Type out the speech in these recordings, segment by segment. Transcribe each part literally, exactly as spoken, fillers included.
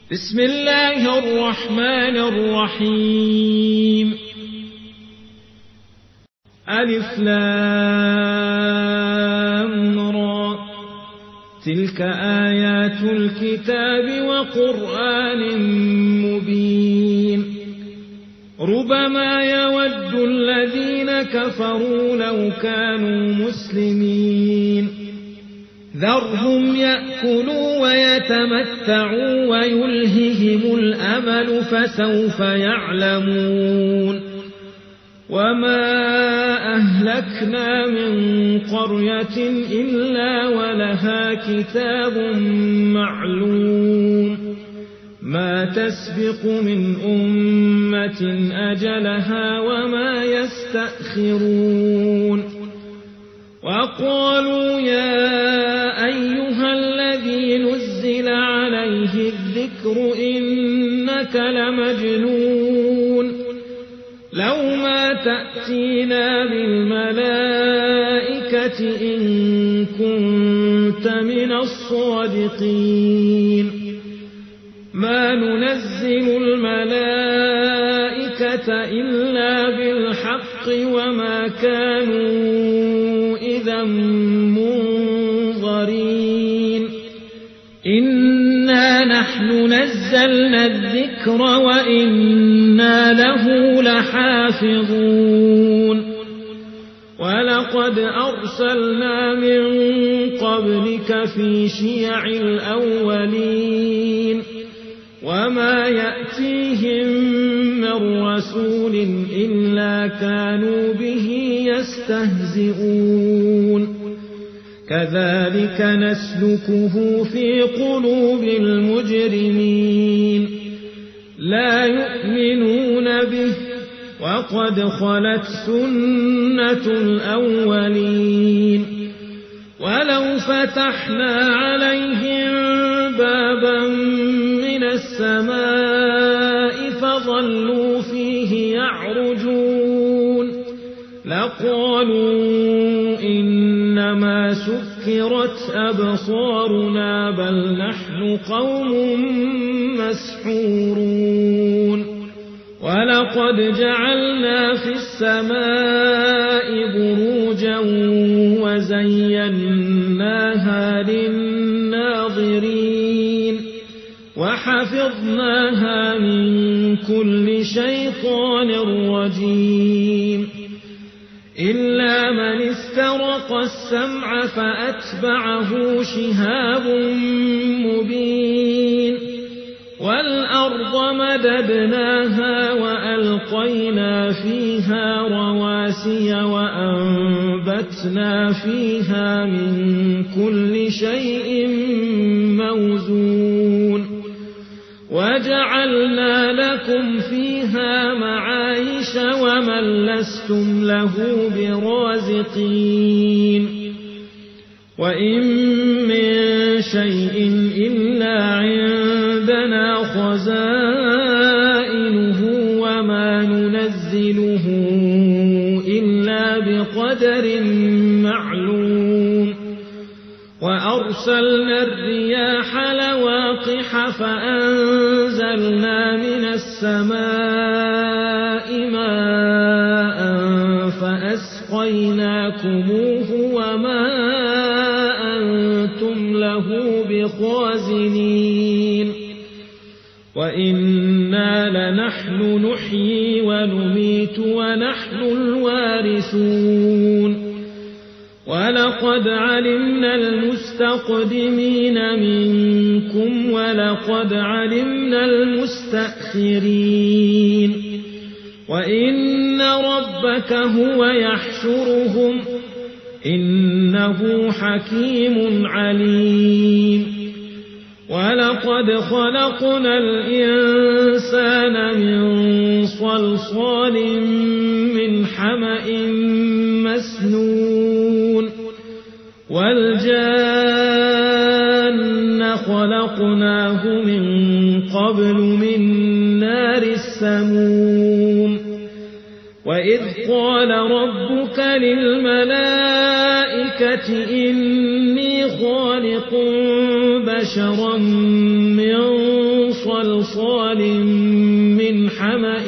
بسم الله الرحمن الرحيم. ألف لام را، تلك آيات الكتاب وقرآن مبين. ربما يود الذين كفروا لو كانوا مسلمين. ذرهم يأكلوا ويتمتعوا ويلههم الأمل فسوف يعلمون. وما أهلكنا من قرية إلا ولها كتاب معلوم، ما تسبق من أمة أجلها وما يستأخرون. وقالوا يا أيها الذي نزل عليه الذكر إنك لمجنون، لو ما تأتينا بالملائكة إن كنت من الصادقين. ما ننزل الملائكة إلا بالحق وما كانوا إذا منظرين. إنا نحن نزلنا الذكر وإنا له لحافظون. ولقد أرسلنا من قبلك في شيع الأولين، وما يأتيهم من رسول إلا كانوا به يستهزئون. كذلك نسلكه في قلوب المجرمين، لا يؤمنون به وقد خلت سنة الأولين. ولو فتحنا عليهم بابا من السماء فظلوا فيه يعرجون لقالوا إنما سكرت أبصارنا بل نحن قوم مسحورون. ولقد جعلنا في السماء بروجا وزيناها للناظرين وحفظناها من كل شيطان رجيم. إلا من استرق السمع فأتبعه شهاب مبين. والأرض مددناها وألقينا فيها رواسي وأنبتنا فيها من كل شيء موزون. وجعلنا لكم فيها معايش ومن لستم له برازقين. وإن من شيء إلا عندنا خزائنه وما ننزله إلا بقدر معلوم. وأرسلنا الرياح لواقح فأنزلنا من السماء ماء فأسقيناكموه وما أنتم له بخازنين. وإنا لنحن نحيي ونميت ونحن الوارثون. ولقد علمنا المستقدمين منكم ولقد علمنا المستأخرين. وإن ربك هو يحشرهم إنه حكيم عليم. ولقد خلقنا الإنسان من صلصال من حمأ مسنون. والجان خلقناه من قبل من نار السموم. وإذ قال ربك للملائكة إني خالق بشرا من صلصال من حمأ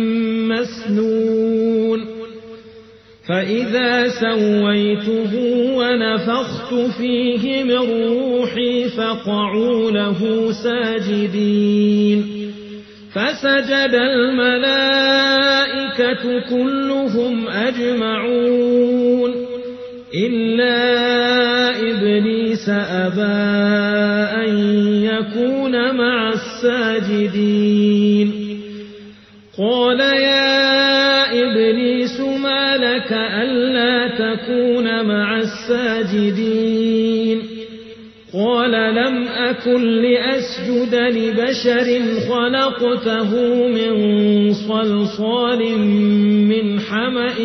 مسنون فإذا سويته ونفخت فيه من روحي فقعوا له ساجدين فسجد الملائكة كلهم أجمعون إلا إبليس أبى أن يكون مع الساجدين قال يا إبليس ما لك ألا تكون مع الساجدين قال لم أكن لأسجد لبشر خلقته من صلصال من حمأ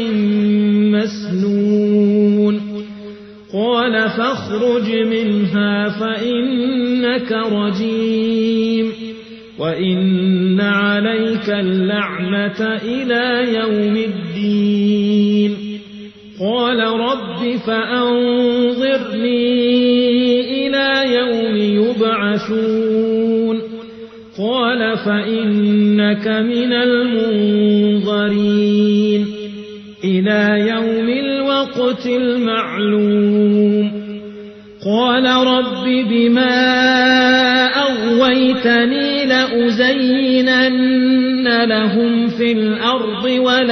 مسنون قال فاخرج منها فإنك رجيم وإن عليك اللعنة إلى يوم الدين قال رب فأنظرني إلى يوم يبعثون قال فإنك من المنظرين إلى يوم الوقت المعلوم قال رب بما أغويتني لأزينن لهم في الأرض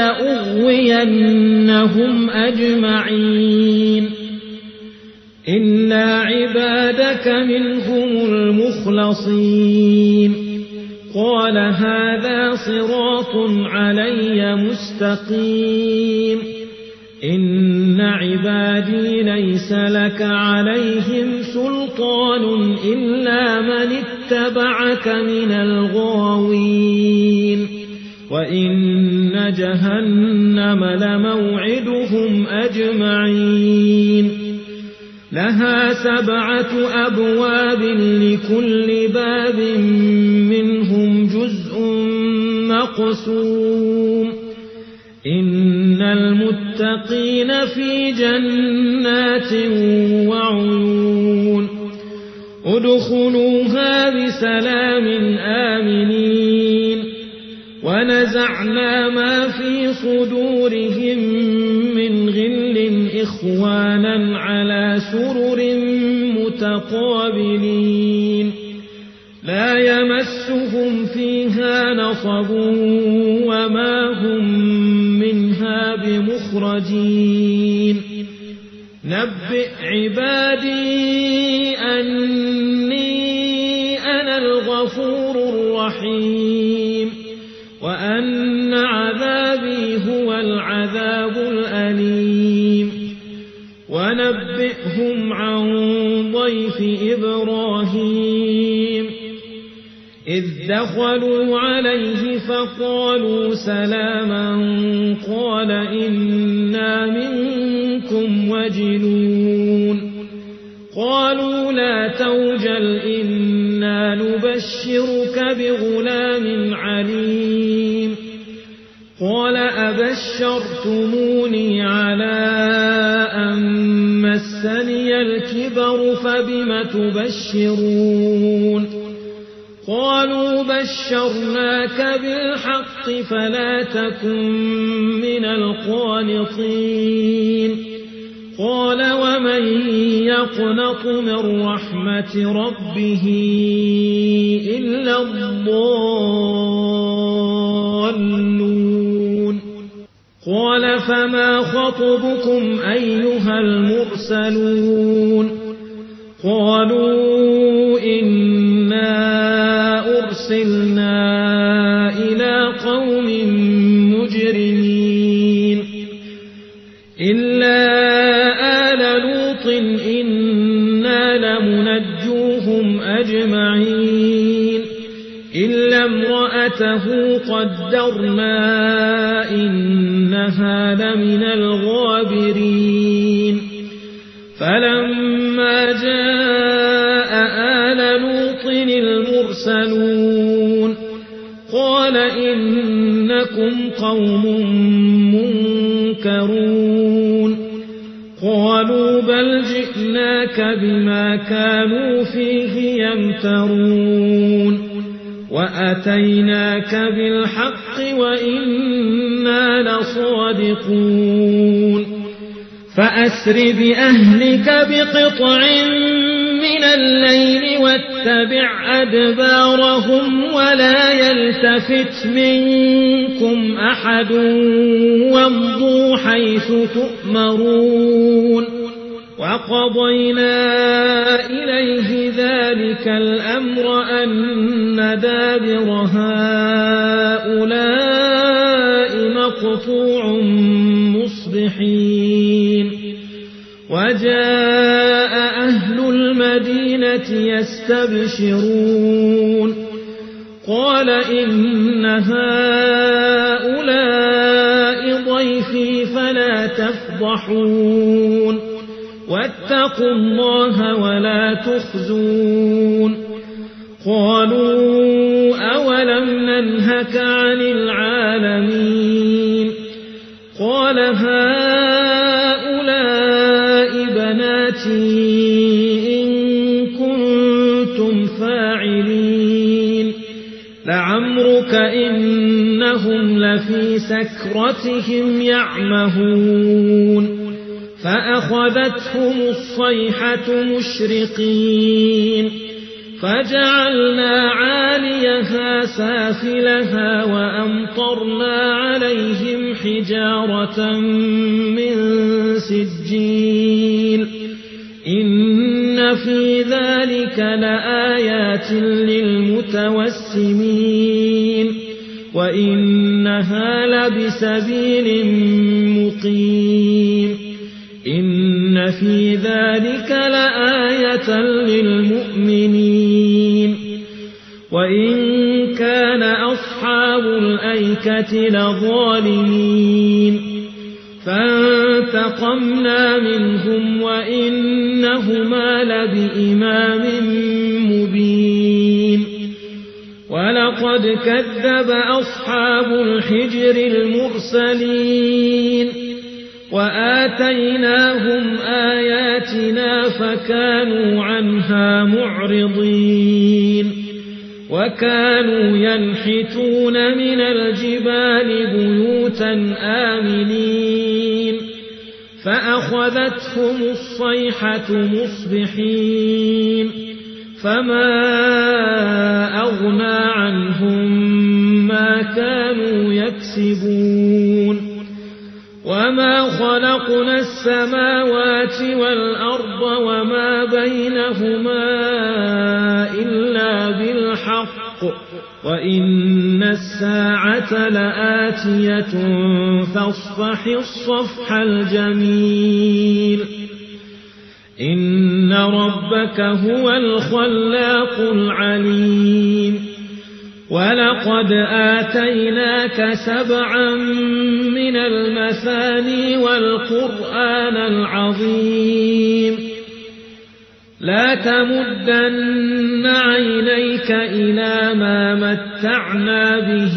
ولأغوينهم أجمعين إلا عبادك منهم المخلصين قال هذا صراط علي مستقيم إن عبادي ليس لك عليهم سلطان إلا من اتبعك من الغاوين وإن جهنم لموعدهم أجمعين لها سبعة أبواب لكل باب منهم جزء مقسوم إن المتقين في جنات وعيون ادخلوها بسلام آمنين ونزعنا ما في صدورهم من غل إخوانا على سرر متقابلين لا يمسهم فيها نصب وما هم منها بمخرجين نبئ عبادي أني أنا الغفور الرحيم وأن عذابي هو العذاب الأليم ونبئهم عن ضيف إبراهيم إذ دخلوا عليه فقالوا سلاما قال إنا منكم وجلون قالوا لا توجل إنا نبشرك بغلام عليم قال أبشرتموني على أن مسني الكبر فبم تبشرون قالوا بشرناك بالحق فلا تكن من القانطين قال ومن يقنط من رحمة ربه إلا الضالون قال فما خطبكم أيها المرسلون قالوا إنا أرسلنا إلى قوم مجرمين إلا آل لوط إنا لمنجوهم أجمعين إلا امرأته قدرنا إنها لمن الغابرين فلما جاء آل لوط المرسلون قال إنكم قوم منكرون قالوا بل جئناك بما كانوا فيه يمترون وأتيناك بالحق وإنا لصادقون فأسر بأهلك بقطع من الليل واتبع أدبارهم ولا يلتفت منكم أحد وامضوا حيث تؤمرون وقضينا إليه ذلك الأمر أن دابر هؤلاء مقطوع مصبحين وجاء أهل المدينة يستبشرون قال إن هؤلاء ضيفي فلا تفضحون واتقوا الله ولا تخزون قالوا أولم ننهك عن العالمين قال هؤلاء بناتي إن كنتم فاعلين لعمرك إنهم لفي سكرتهم يعمهون فأخذتهم الصيحة مشرقين فجعلنا عاليها سافلها وأمطرنا عليهم حجارة من سجيل إن في ذلك لآيات للمتوسمين وإنها لبسبيل مقيم إن في ذلك لآية للمؤمنين وإن كان أصحاب الأيكة لظالمين فانتقمنا منهم وإنهما لبإمام مبين ولقد كذب أصحاب الحجر المرسلين وآتيناهم آياتنا فكانوا عنها معرضين وكانوا ينحتون من الجبال بيوتا آمنين فأخذتهم الصيحة مصبحين فما أغنى عنهم ما كانوا يكسبون وما خلقنا السماوات والأرض وما بينهما إلا بالحق وإن الساعة لآتية فاصفح الصفح الجميل إن ربك هو الخلاق العليم ولقد آتيناك سبعا من المثاني والقرآن العظيم لا تمدن عينيك إلى ما متعنا به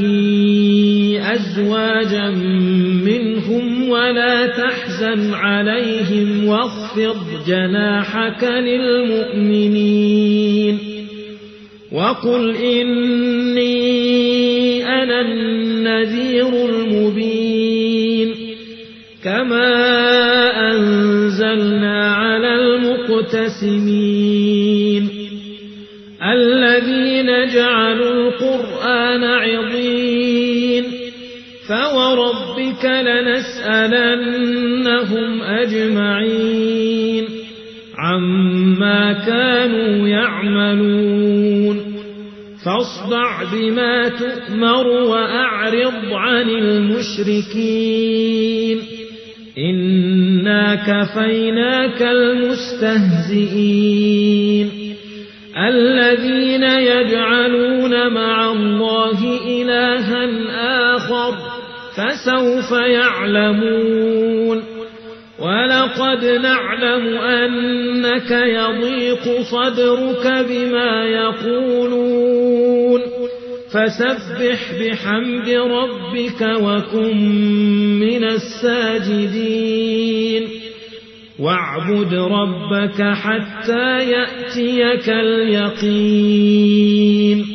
أزواجا منهم ولا تحزن عليهم واخفض جناحك للمؤمنين وقل إني أنا النذير المبين كما أنزلنا على المقتسمين الذين جعلوا القرآن عضين فوربك لنسألنهم أجمعين عما كانوا يعملون فاصدع بما تؤمر وأعرض عن المشركين إنا كفيناك المستهزئين الذين يجعلون مع الله إلها آخر فسوف يعلمون ولقد نعلم أنك يضيق صدرك بما يقولون فسبح بحمد ربك وكن من الساجدين واعبد ربك حتى يأتيك اليقين